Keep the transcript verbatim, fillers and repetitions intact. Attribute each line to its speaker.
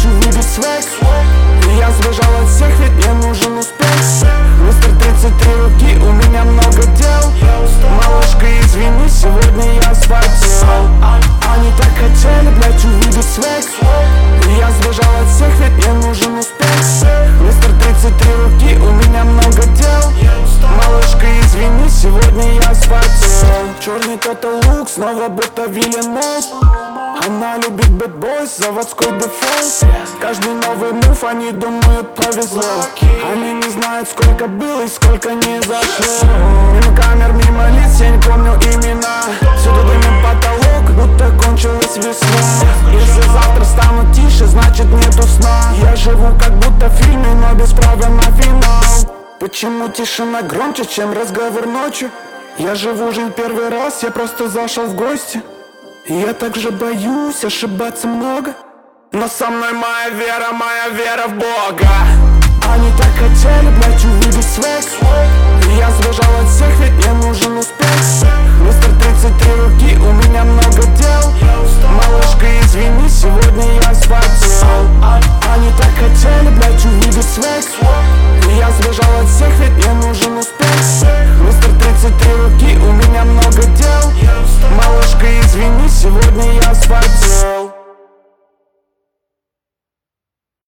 Speaker 1: блядь, увидеть свек. И я сбежал от всех, ведь мне нужен успех. Мистер тридцать три руки, у меня много дел. Малышка, извини, сегодня я спортил. Они так хотели, блядь, увидеть свек. И я сбежал от всех, ведь мне нужен успех. Мистер тридцать три руки, у меня много дел. Малышка, извини, сегодня я спортил. Черный каталог, снова будто Вильямов. Она любит бэтбойс, заводской дефолт. Каждый новый мув, они думают, повезло. Они не знают, сколько было и сколько не зашло. Мимо камер, мимо лиц, я не помню имена. Всюду дымит потолок, будто кончилась весна. Если завтра стану тише, значит нету сна. Я живу как будто в фильме, но без права на финал. Почему тишина громче, чем разговор ночью? Я живу жизнь первый раз, я просто зашел в гости. И я также боюсь ошибаться много, но со мной моя вера, моя вера в Бога. Они так хотели, блядь, увидеть свек. И я сбежал от всех, ведь мне нужен успех. Мистер тридцать три